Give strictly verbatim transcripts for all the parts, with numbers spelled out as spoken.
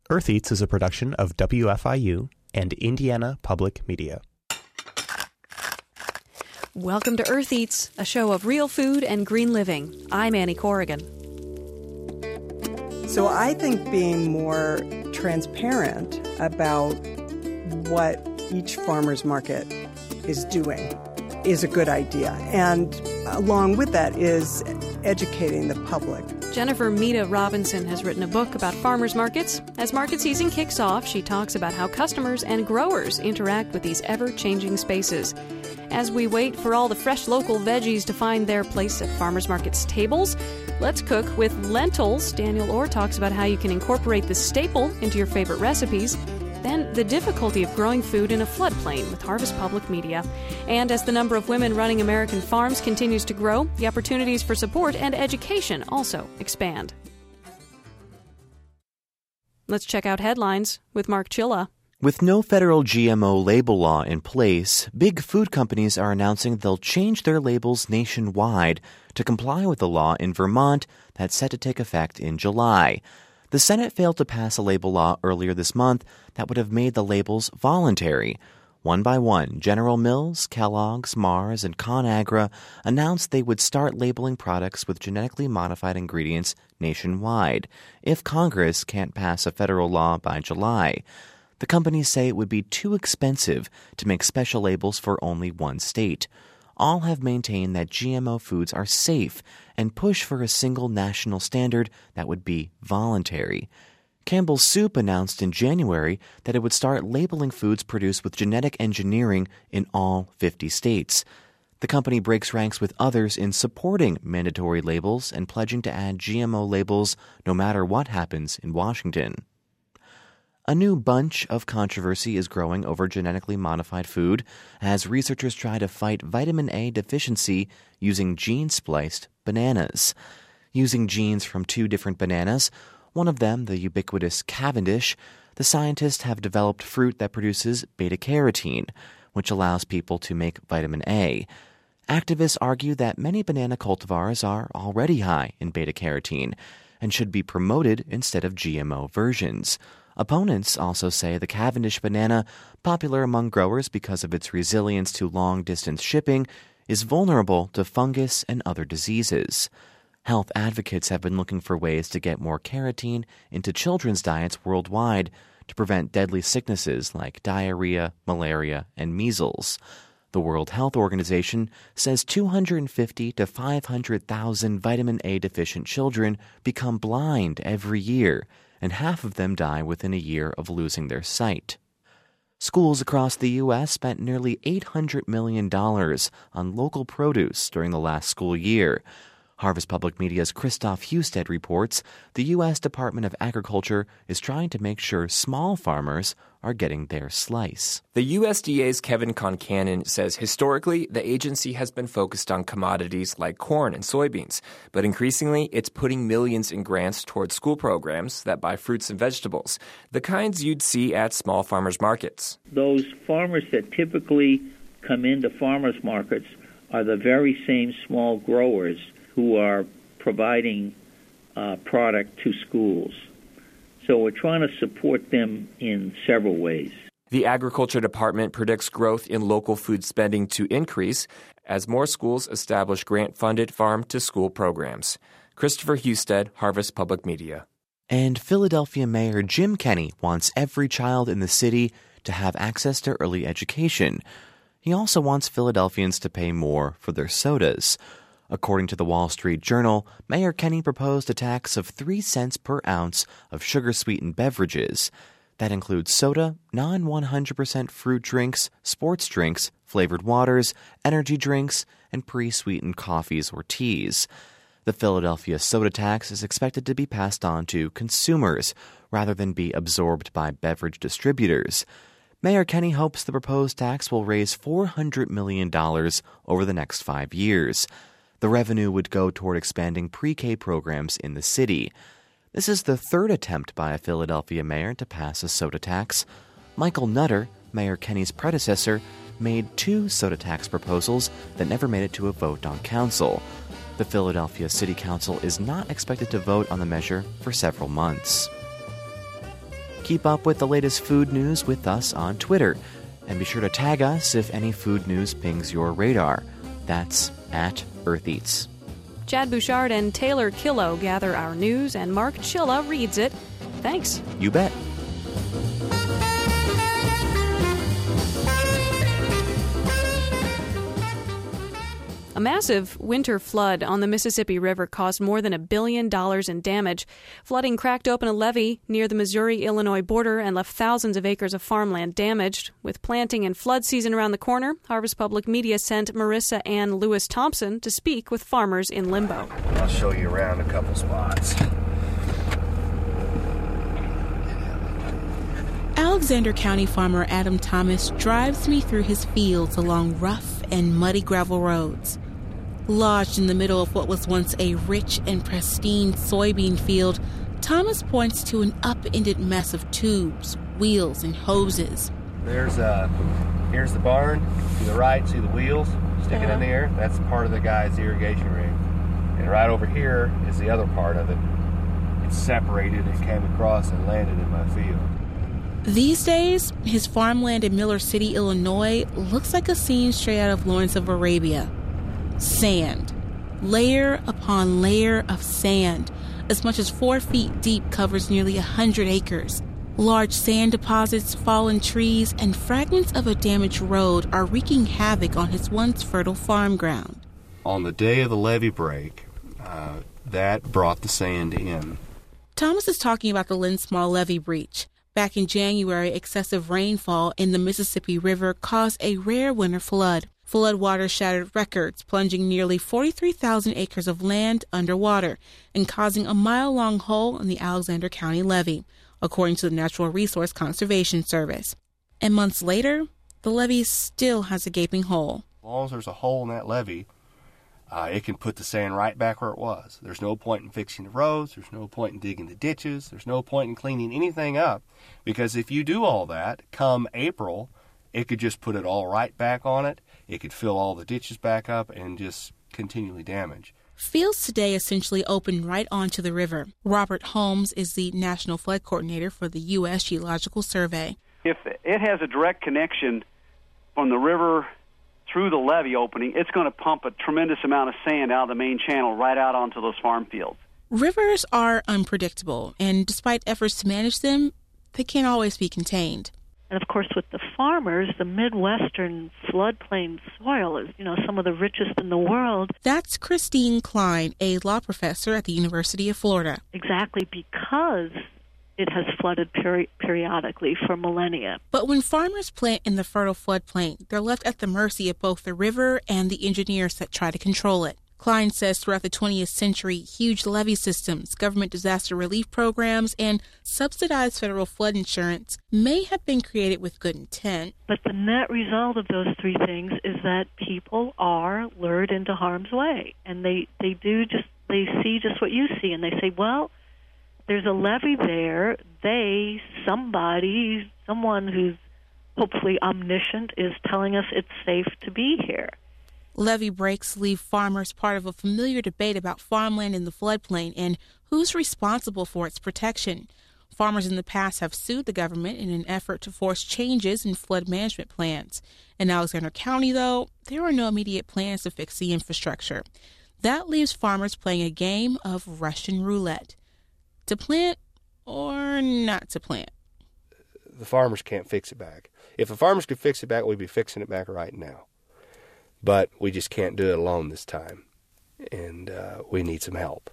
Earth Eats is a production of W F I U and Indiana Public Media. Welcome to Earth Eats, a show of real food and green living. I'm Annie Corrigan. So I think being more transparent about what each farmer's market is doing is a good idea. And along with that is educating the public. Jennifer Mita Robinson has written a book about farmers markets. As market season kicks off, she talks about how customers and growers interact with these ever-changing spaces. As we wait for all the fresh local veggies to find their place at farmers markets' tables, let's cook with lentils. Daniel Orr talks about how you can incorporate this staple into your favorite recipes. Then the difficulty of growing food in a floodplain with Harvest Public Media. And as the number of women running American farms continues to grow, the opportunities for support and education also expand. Let's check out headlines with Mark Chilla. With no federal G M O label law in place, big food companies are announcing they'll change their labels nationwide to comply with the law in Vermont that's set to take effect in July. The Senate failed to pass a label law earlier this month that would have made the labels voluntary. One by one, General Mills, Kellogg's, Mars, and ConAgra announced they would start labeling products with genetically modified ingredients nationwide if Congress can't pass a federal law by July. The companies say it would be too expensive to make special labels for only one state. All have maintained that G M O foods are safe and push for a single national standard that would be voluntary. Campbell's Soup announced in January that it would start labeling foods produced with genetic engineering in all fifty states. The company breaks ranks with others in supporting mandatory labels and pledging to add G M O labels no matter what happens in Washington. A new bunch of controversy is growing over genetically modified food as researchers try to fight vitamin A deficiency using gene-spliced bananas. Using genes from two different bananas, one of them the ubiquitous Cavendish, the scientists have developed fruit that produces beta-carotene, which allows people to make vitamin A. Activists argue that many banana cultivars are already high in beta-carotene and should be promoted instead of G M O versions. Opponents also say the Cavendish banana, popular among growers because of its resilience to long-distance shipping, is vulnerable to fungus and other diseases. Health advocates have been looking for ways to get more carotene into children's diets worldwide to prevent deadly sicknesses like diarrhea, malaria, and measles. The World Health Organization says two hundred fifty to five hundred thousand vitamin A deficient children become blind every year, and half of them die within a year of losing their sight. Schools across the U S spent nearly eight hundred million dollars on local produce during the last school year. Harvest Public Media's Christoph Husted reports the U S Department of Agriculture is trying to make sure small farmers are getting their slice. The U S D A's Kevin Concanon says historically the agency has been focused on commodities like corn and soybeans, but increasingly it's putting millions in grants towards school programs that buy fruits and vegetables, the kinds you'd see at small farmers markets. Those farmers that typically come into farmers markets are the very same small growers who are providing uh, product to schools. So we're trying to support them in several ways. The Agriculture Department predicts growth in local food spending to increase as more schools establish grant-funded farm-to-school programs. Christopher Husted, Harvest Public Media. And Philadelphia Mayor Jim Kenney wants every child in the city to have access to early education. He also wants Philadelphians to pay more for their sodas. According to the Wall Street Journal, Mayor Kenney proposed a tax of three cents per ounce of sugar-sweetened beverages. That includes soda, non one hundred percent fruit drinks, sports drinks, flavored waters, energy drinks, and pre-sweetened coffees or teas. The Philadelphia soda tax is expected to be passed on to consumers rather than be absorbed by beverage distributors. Mayor Kenney hopes the proposed tax will raise four hundred million dollars over the next five years. The revenue would go toward expanding pre-K programs in the city. This is the third attempt by a Philadelphia mayor to pass a soda tax. Michael Nutter, Mayor Kenney's predecessor, made two soda tax proposals that never made it to a vote on council. The Philadelphia City Council is not expected to vote on the measure for several months. Keep up with the latest food news with us on Twitter. And be sure to tag us if any food news pings your radar. That's at Earth Eats. Chad Bouchard and Taylor Killow gather our news, and Mark Chilla reads it. Thanks. You bet. A massive winter flood on the Mississippi River caused more than a billion dollars in damage. Flooding cracked open a levee near the Missouri-Illinois border and left thousands of acres of farmland damaged. With planting and flood season around the corner, Harvest Public Media sent Marissa Ann Lewis Thompson to speak with farmers in limbo. I'll show you around a couple spots. Alexander County farmer Adam Thomas drives me through his fields along rough and muddy gravel roads. Lodged in the middle of what was once a rich and pristine soybean field, Thomas points to an up-ended mess of tubes, wheels, and hoses. There's uh, here's the barn. To the right, see the wheels sticking uh-huh. in the air? That's part of the guy's irrigation rig. And right over here is the other part of it. It's separated and came across and landed in my field. These days, his farmland in Miller City, Illinois, looks like a scene straight out of Lawrence of Arabia. Sand. Layer upon layer of sand, as much as four feet deep, covers nearly a hundred acres. Large sand deposits, fallen trees, and fragments of a damaged road are wreaking havoc on his once fertile farm ground. On the day of the levee break, uh, that brought the sand in. Thomas is talking about the Lynn Small levee breach. Back in January, excessive rainfall in the Mississippi River caused a rare winter flood. Floodwater shattered records, plunging nearly forty-three thousand acres of land underwater and causing a mile-long hole in the Alexander County levee, according to the Natural Resource Conservation Service. And months later, the levee still has a gaping hole. As long as there's a hole in that levee, uh, it can put the sand right back where it was. There's no point in fixing the roads. There's no point in digging the ditches. There's no point in cleaning anything up, because if you do all that, come April, it could just put it all right back on it. It could fill all the ditches back up and just continually damage. Fields today essentially open right onto the river. Robert Holmes is the National Flood Coordinator for the U S Geological Survey. If it has a direct connection from the river through the levee opening, it's going to pump a tremendous amount of sand out of the main channel right out onto those farm fields. Rivers are unpredictable, and despite efforts to manage them, they can't always be contained. And, of course, with the farmers, the Midwestern floodplain soil is, you know, some of the richest in the world. That's Christine Klein, a law professor at the University of Florida. Exactly, because it has flooded peri- periodically for millennia. But when farmers plant in the fertile floodplain, they're left at the mercy of both the river and the engineers that try to control it. Klein says throughout the twentieth century, huge levee systems, government disaster relief programs, and subsidized federal flood insurance may have been created with good intent. But the net result of those three things is that people are lured into harm's way. And they, they do just, they see just what you see, and they say, well, there's a levee there. They, somebody, someone who's hopefully omniscient is telling us it's safe to be here. Levee breaks leave farmers part of a familiar debate about farmland in the floodplain and who's responsible for its protection. Farmers in the past have sued the government in an effort to force changes in flood management plans. In Alexander County, though, there are no immediate plans to fix the infrastructure. That leaves farmers playing a game of Russian roulette. To plant or not to plant? The farmers can't fix it back. If the farmers could fix it back, we'd be fixing it back right now. But we just can't do it alone this time, and uh, we need some help.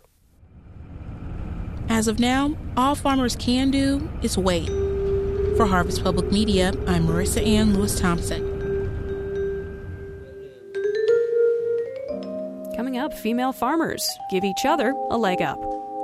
As of now, all farmers can do is wait. For Harvest Public Media, I'm Marissa Ann Lewis Thompson. Coming up, female farmers give each other a leg up.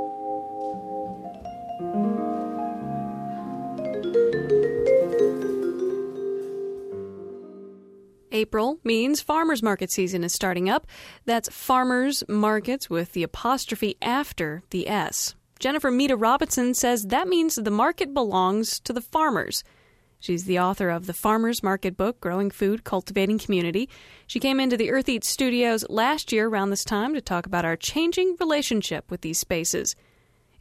April means farmers market season is starting up. That's farmers markets with the apostrophe after the S. Jennifer Mita Robinson says that means the market belongs to the farmers. She's the author of the Farmers Market book, Growing Food, Cultivating Community. She came into the Earth Eats studios last year around this time to talk about our changing relationship with these spaces.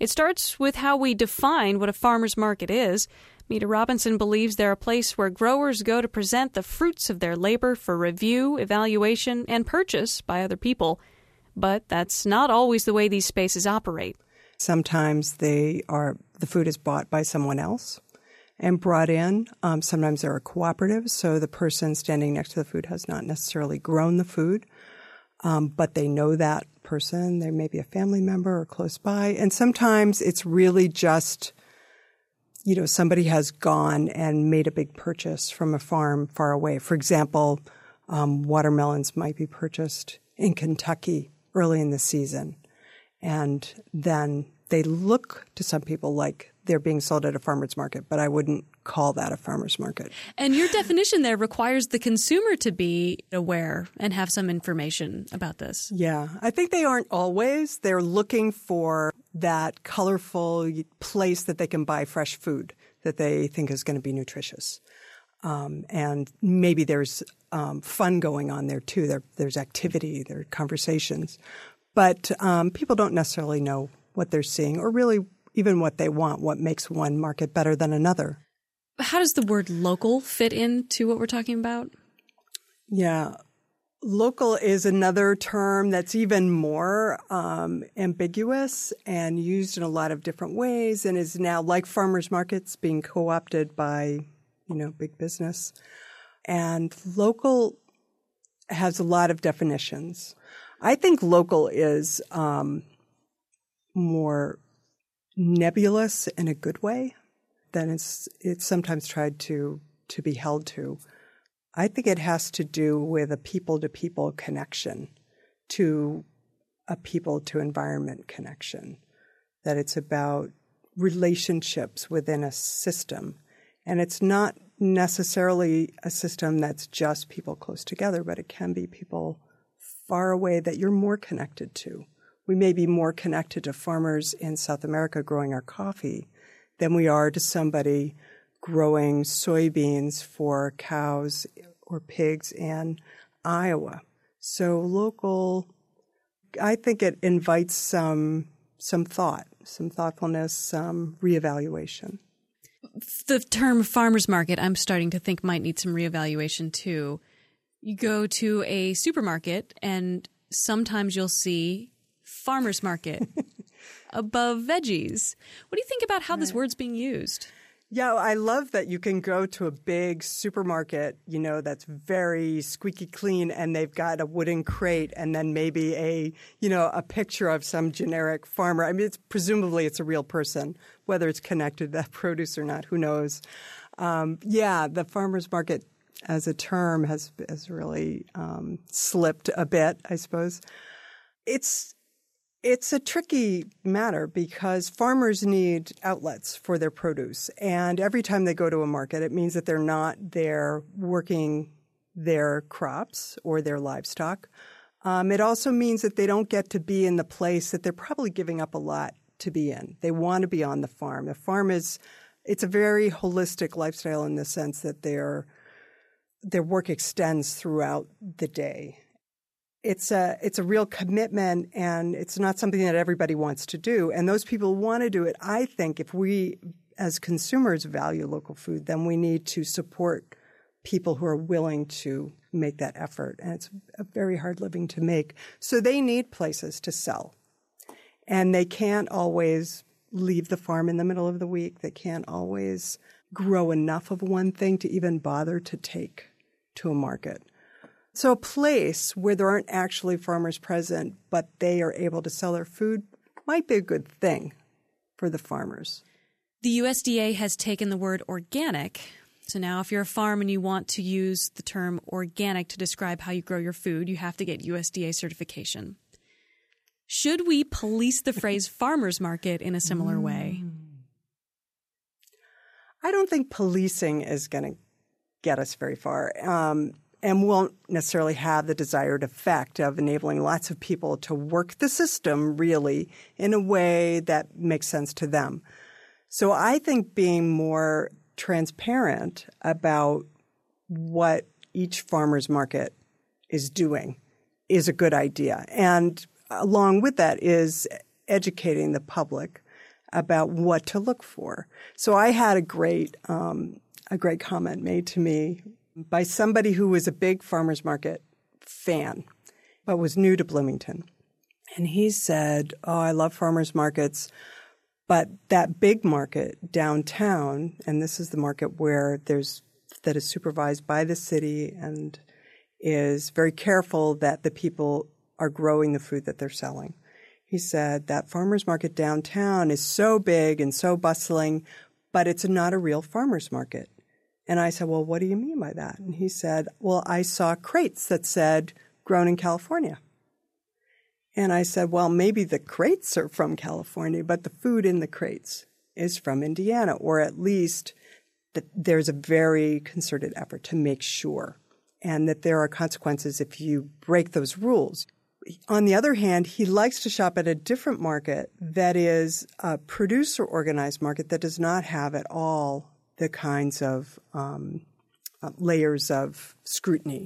It starts with how we define what a farmer's market is. Meta Robinson believes they're a place where growers go to present the fruits of their labor for review, evaluation, and purchase by other people. But that's not always the way these spaces operate. Sometimes they are the food is bought by someone else and brought in. Um, sometimes they're a cooperative, so the person standing next to the food has not necessarily grown the food, um, but they know that person. They may be a family member or close by. And sometimes it's really just, you know, somebody has gone and made a big purchase from a farm far away. For example, um, watermelons might be purchased in Kentucky early in the season. And then they look to some people like they're being sold at a farmer's market, but I wouldn't call that a farmer's market. And your definition there requires the consumer to be aware and have some information about this. Yeah, I think they aren't always. They're looking for that colorful place that they can buy fresh food that they think is going to be nutritious. Um, and maybe there's um, fun going on there too. There, there's activity, there are conversations. But um, people don't necessarily know what they're seeing or really even what they want, what makes one market better than another. How does the word local fit into what we're talking about? Yeah. Local is another term that's even more um, ambiguous and used in a lot of different ways and is now, like farmers markets, being co-opted by, you know, big business. And local has a lot of definitions. I think local is um, more nebulous in a good way than it's it's sometimes tried to to be held to. I think it has to do with a people-to-people connection, to a people-to-environment connection, that it's about relationships within a system. And it's not necessarily a system that's just people close together, but it can be people far away that you're more connected to. We may be more connected to farmers in South America growing our coffee than we are to somebody growing soybeans for cows or pigs in Iowa. So local, I think it invites some some thought, some thoughtfulness, some reevaluation. The term farmer's market, I'm starting to think might need some reevaluation too. You go to a supermarket and sometimes you'll see farmer's market above veggies. What do you think about how this word's being used? Yeah, I love that you can go to a big supermarket, you know, that's very squeaky clean and they've got a wooden crate and then maybe a, you know, a picture of some generic farmer. I mean, it's presumably it's a real person, whether it's connected to that produce or not, who knows. Um, yeah, the farmer's market as a term has, has really um, slipped a bit, I suppose. It's It's a tricky matter because farmers need outlets for their produce. And every time they go to a market, it means that they're not there working their crops or their livestock. Um, it also means that they don't get to be in the place that they're probably giving up a lot to be in. They want to be on the farm. The farm is – it's a very holistic lifestyle in the sense that their their work extends throughout the day. It's a it's a real commitment, and it's not something that everybody wants to do. And those people want to do it. I think if we, as consumers, value local food, then we need to support people who are willing to make that effort. And it's a very hard living to make. So they need places to sell. And they can't always leave the farm in the middle of the week. They can't always grow enough of one thing to even bother to take to a market. So a place where there aren't actually farmers present, but they are able to sell their food might be a good thing for the farmers. The U S D A has taken the word organic. So now if you're a farm and you want to use the term organic to describe how you grow your food, you have to get U S D A certification. Should we police the phrase farmer's market in a similar way? I don't think policing is going to get us very far. Um, and won't necessarily have the desired effect of enabling lots of people to work the system really in a way that makes sense to them. So I think being more transparent about what each farmer's market is doing is a good idea. And along with that is educating the public about what to look for. So I had a great um, a great comment made to me by somebody who was a big farmers market fan, but was new to Bloomington. And he said, oh, I love farmers markets, but that big market downtown, and this is the market where there's that is supervised by the city and is very careful that the people are growing the food that they're selling. He said that farmers market downtown is so big and so bustling, but it's not a real farmers market. And I said, well, what do you mean by that? And he said, well, I saw crates that said grown in California. And I said, well, maybe the crates are from California, but the food in the crates is from Indiana, or at least that there's a very concerted effort to make sure, and that there are consequences if you break those rules. On the other hand, he likes to shop at a different market that is a producer-organized market that does not have at all the kinds of um, uh, layers of scrutiny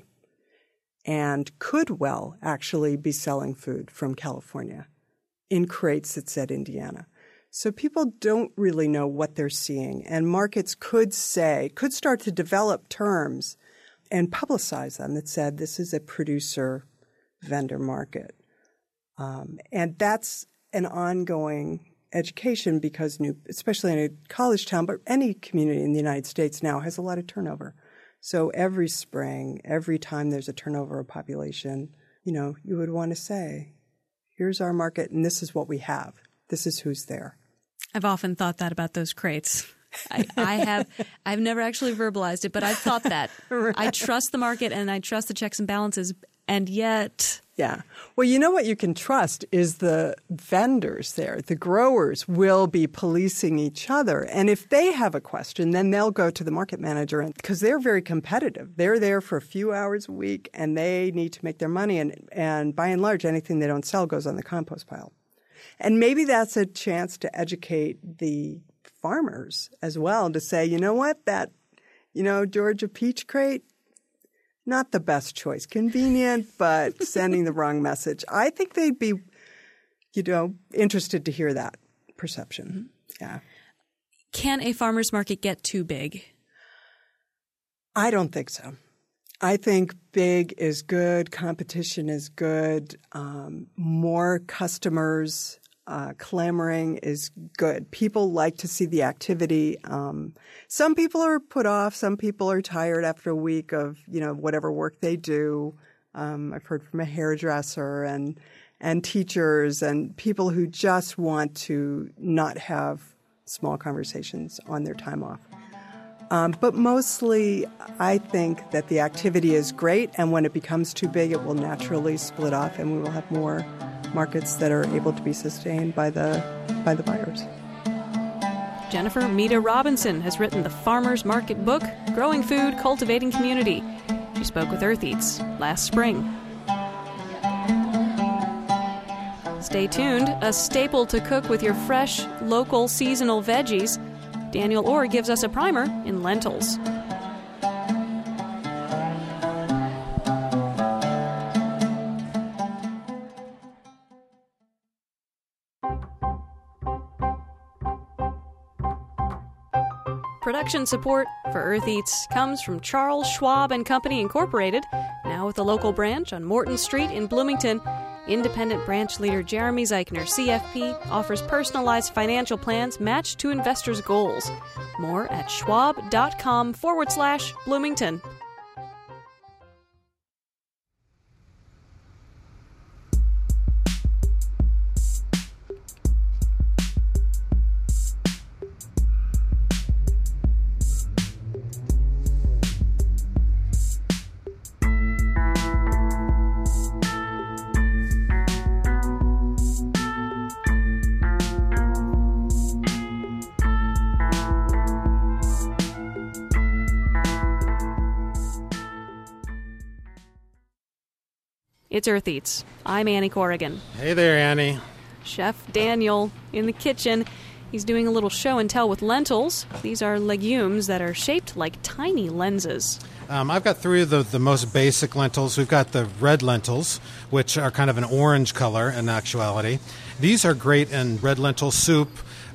and could well actually be selling food from California in crates that said Indiana. So people don't really know what they're seeing, and markets could say, could start to develop terms and publicize them that said this is a producer vendor market. Um, and that's an ongoing education because new, especially in a college town, but any community in the United States now has a lot of turnover. So every spring, every time there's a turnover of population, you know, you would want to say, here's our market and this is what we have. This is who's there. I've often thought that about those crates. I, I have. I've never actually verbalized it, but I've thought that. Right. I trust the market and I trust the checks and balances, and yet... Yeah. Well, you know what you can trust is the vendors there. The growers will be policing each other. And if they have a question, then they'll go to the market manager because they're very competitive. They're there for a few hours a week and they need to make their money. And, and by and large, anything they don't sell goes on the compost pile. And maybe that's a chance to educate the farmers as well to say, you know what, that, you know, Georgia peach crate, not the best choice. Convenient, but sending the wrong message. I think they'd be, you know, interested to hear that perception. Yeah. Can a farmer's market get too big? I don't think so. I think big is good. Competition is good. Um, more customers uh, clamoring is good. People like to see the activity. Um, some people are put off. Some people are tired after a week of, you know, whatever work they do. Um, I've heard from a hairdresser and and teachers and people who just want to not have small conversations on their time off. Um, but mostly, I think that the activity is great, and when it becomes too big, it will naturally split off, and we will have more markets that are able to be sustained by the by the buyers. Jennifer Mita Robinson has written the Farmer's Market book, Growing Food, Cultivating Community. She spoke with Earth Eats last spring. Stay tuned. A staple to cook with your fresh, local, seasonal veggies. Daniel Orr gives us a primer in lentils. Production support for Earth Eats comes from Charles Schwab and Company Incorporated, now with a local branch on Morton Street in Bloomington. Independent branch leader Jeremy Zeichner, C F P, offers personalized financial plans matched to investors' goals. More at schwab.com forward slash Bloomington. It's Earth Eats. I'm Annie Corrigan. Hey there, Annie. Chef Daniel in the kitchen. He's doing a little show and tell with lentils. These are legumes that are shaped like tiny lenses. Um, I've got three of the, the most basic lentils. We've got the red lentils, which are kind of an orange color in actuality. These are great in red lentil soup.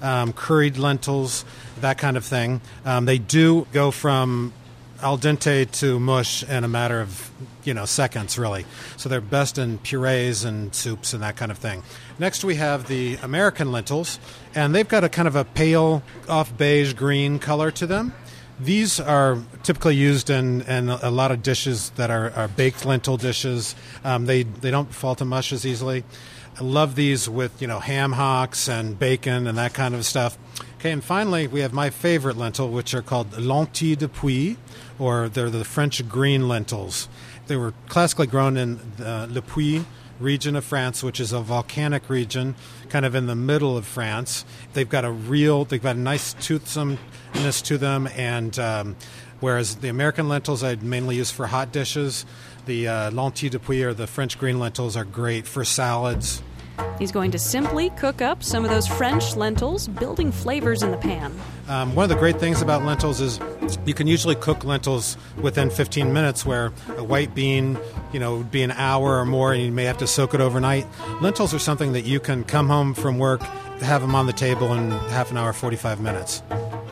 um, curried lentils, that kind of thing. Um, they do go from al dente to mush in a matter of, you know, seconds, really. So they're best in purees and soups and that kind of thing. Next we have the American lentils, and they've got a kind of a pale, off beige green color to them. These are typically used in, in a lot of dishes that are, are baked lentil dishes. Um, they they don't fall to mush as easily. I love these with, you know, ham hocks and bacon and that kind of stuff. Okay, and finally we have my favorite lentil, which are called lentilles de Puy, or they're the French green lentils. They were classically grown in the Le Puy region of France, which is a volcanic region, kind of in the middle of France. They've got a real, they've got a nice toothsomeness to them, and um, whereas the American lentils I'd mainly use for hot dishes, the uh, lentilles de Puy, or the French green lentils, are great for salads. He's going to simply cook up some of those French lentils, building flavors in the pan. Um, one of the great things about lentils is you can usually cook lentils within fifteen minutes, where a white bean, you know, would be an hour or more, and you may have to soak it overnight. Lentils are something that you can come home from work, have them on the table in half an hour, forty-five minutes.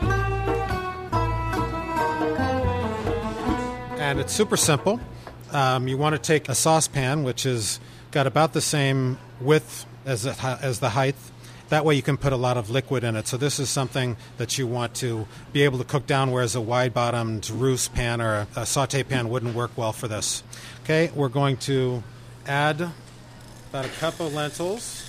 And it's super simple. Um, you want to take a saucepan, which has got about the same width as the, as the height. That way you can put a lot of liquid in it. So this is something that you want to be able to cook down, whereas a wide-bottomed roast pan or a, a saute pan wouldn't work well for this. Okay, we're going to add about a cup of lentils.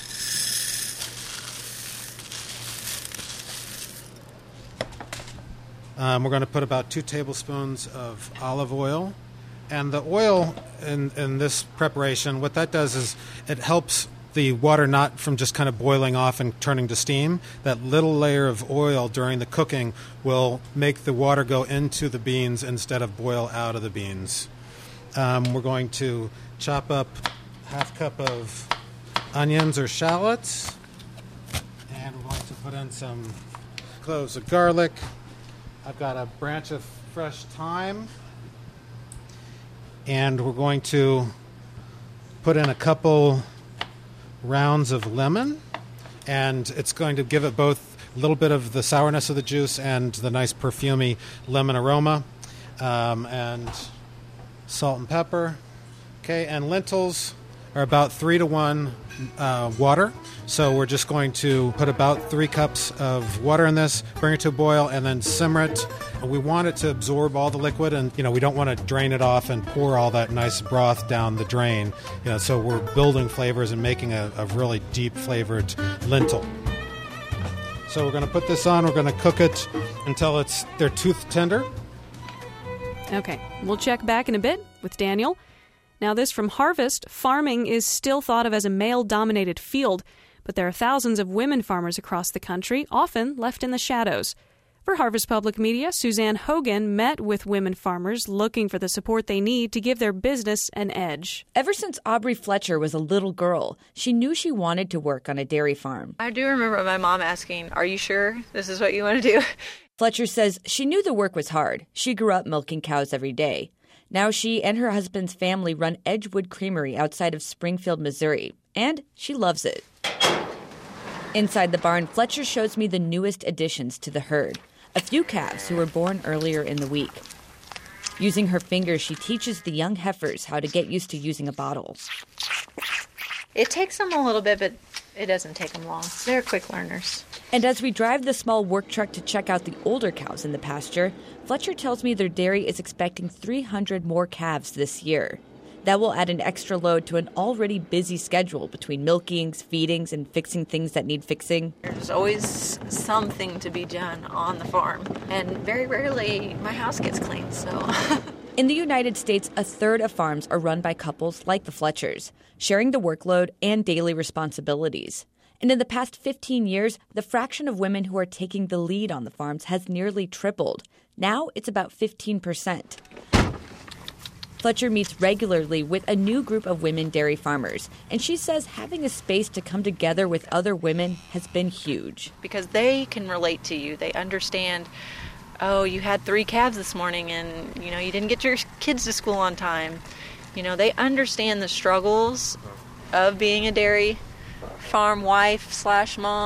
Um, we're going to put about two tablespoons of olive oil. And the oil in, in this preparation, what that does is it helps the water not from just kind of boiling off and turning to steam. That little layer of oil during the cooking will make the water go into the beans instead of boil out of the beans. Um, we're going to chop up half cup of onions or shallots. And we're going to put in some cloves of garlic. I've got a branch of fresh thyme. And we're going to put in a couple rounds of lemon, and it's going to give it both a little bit of the sourness of the juice and the nice perfumey lemon aroma, um, and salt and pepper. Okay, and lentils are about three to one uh, water, so we're just going to put about three cups of water in this, bring it to a boil, and then simmer it. We want it to absorb all the liquid, and you know we don't want to drain it off and pour all that nice broth down the drain. You know, so we're building flavors and making a, a really deep flavored lentil. So we're going to put this on. We're going to cook it until it's they're tooth tender. Okay, we'll check back in a bit with Daniel. Now, this from Harvest: farming is still thought of as a male-dominated field, but there are thousands of women farmers across the country, often left in the shadows. For Harvest Public Media, Suzanne Hogan met with women farmers looking for the support they need to give their business an edge. Ever since Aubrey Fletcher was a little girl, she knew she wanted to work on a dairy farm. I do remember my mom asking, "Are you sure this is what you want to do?" Fletcher says she knew the work was hard. She grew up milking cows every day. Now she and her husband's family run Edgewood Creamery outside of Springfield, Missouri, and she loves it. Inside the barn, Fletcher shows me the newest additions to the herd, a few calves who were born earlier in the week. Using her fingers, she teaches the young heifers how to get used to using a bottle. It takes them a little bit, but it doesn't take them long. They're quick learners. And as we drive the small work truck to check out the older cows in the pasture, Fletcher tells me their dairy is expecting three hundred more calves this year. That will add an extra load to an already busy schedule between milkings, feedings, and fixing things that need fixing. There's always something to be done on the farm, and very rarely my house gets clean, so... In the United States, a third of farms are run by couples like the Fletchers, sharing the workload and daily responsibilities. And in the past fifteen years, the fraction of women who are taking the lead on the farms has nearly tripled. Now it's about fifteen percent. Fletcher meets regularly with a new group of women dairy farmers, and she says having a space to come together with other women has been huge. Because they can relate to you. They understand, oh, you had three calves this morning and, you know, you didn't get your kids to school on time. You know, they understand the struggles of being a dairy farm wife slash mom,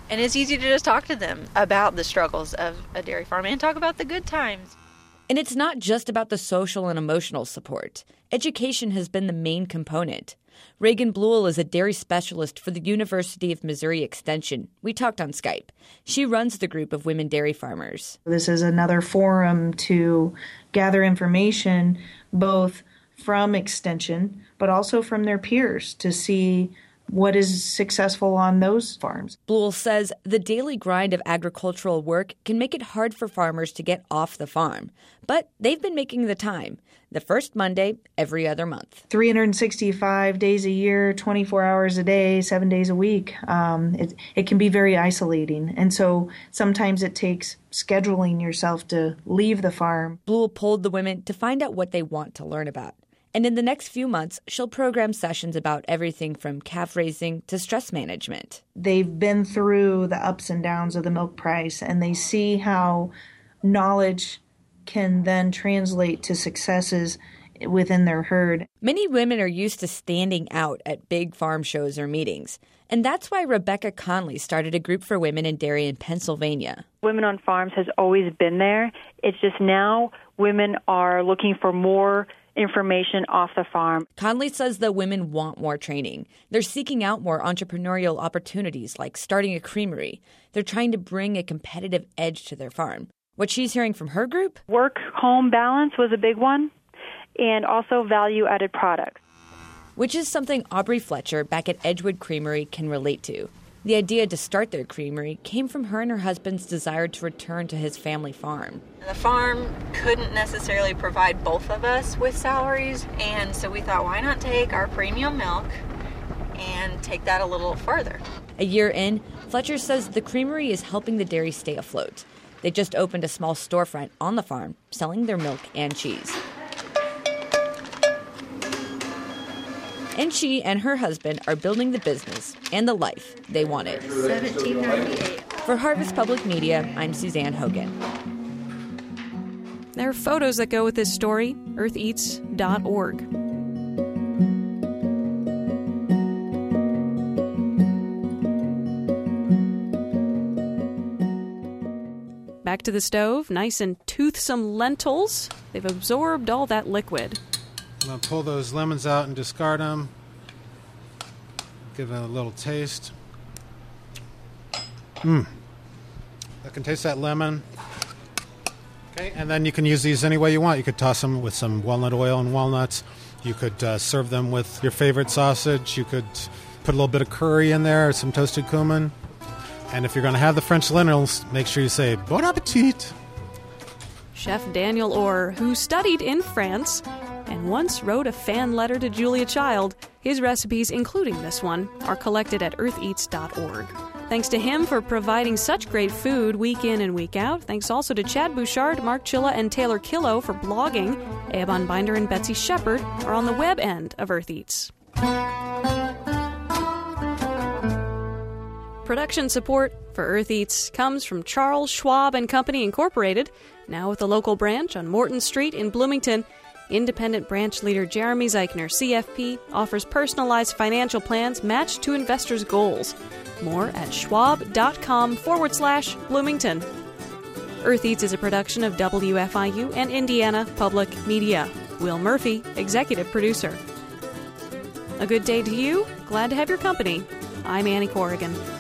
And it's easy to just talk to them about the struggles of a dairy farm and talk about the good times. And it's not just about the social and emotional support. Education has been the main component. Reagan Bluell is a dairy specialist for the University of Missouri Extension. We talked on Skype. She runs the group of women dairy farmers. This is another forum to gather information both from Extension, but also from their peers to see what is successful on those farms. Bluell says the daily grind of agricultural work can make it hard for farmers to get off the farm. But they've been making the time. The first Monday every other month. three hundred sixty-five days a year, twenty-four hours a day, seven days a week. Um, it, it can be very isolating. And so sometimes it takes scheduling yourself to leave the farm. Bluell polled the women to find out what they want to learn about. And in the next few months, she'll program sessions about everything from calf raising to stress management. They've been through the ups and downs of the milk price, and they see how knowledge can then translate to successes within their herd. Many women are used to standing out at big farm shows or meetings. And that's why Rebecca Conley started a group for women in dairy in Pennsylvania. Women on farms has always been there. It's just now women are looking for more information off the farm. Conley says the women want more training. They're seeking out more entrepreneurial opportunities like starting a creamery. They're trying to bring a competitive edge to their farm. What she's hearing from her group? Work-home balance was a big one, and also value-added products. Which is something Aubrey Fletcher back at Edgewood Creamery can relate to. The idea to start their creamery came from her and her husband's desire to return to his family farm. The farm couldn't necessarily provide both of us with salaries, and so we thought, why not take our premium milk and take that a little further? A year in, Fletcher says the creamery is helping the dairy stay afloat. They just opened a small storefront on the farm, selling their milk and cheese. And she and her husband are building the business and the life they wanted. seventeen ninety-eight. For Harvest Public Media, I'm Suzanne Hogan. There are photos that go with this story, earth eats dot org. Back to the stove, nice and toothsome lentils. They've absorbed all that liquid. I'm going to pull those lemons out and discard them. Give it a little taste. Mmm. I can taste that lemon. Okay, and then you can use these any way you want. You could toss them with some walnut oil and walnuts. You could uh, serve them with your favorite sausage. You could put a little bit of curry in there or some toasted cumin. And if you're going to have the French lentils, make sure you say bon appetit. Chef Daniel Orr, who studied in France and once wrote a fan letter to Julia Child. His recipes, including this one, are collected at earth eats dot org. Thanks to him for providing such great food week in and week out. Thanks also to Chad Bouchard, Mark Chilla, and Taylor Killo for blogging. Eban Binder and Betsy Shepard are on the web end of Earth Eats. Production support for Earth Eats comes from Charles Schwab and Company Incorporated, now with a local branch on Morton Street in Bloomington. Independent branch leader Jeremy Zeichner, C F P, offers personalized financial plans matched to investors' goals. More at schwab.com forward slash Bloomington. Earth Eats is a production of W F I U and Indiana Public Media. Will Murphy, executive producer. A good day to you. Glad to have your company. I'm Annie Corrigan.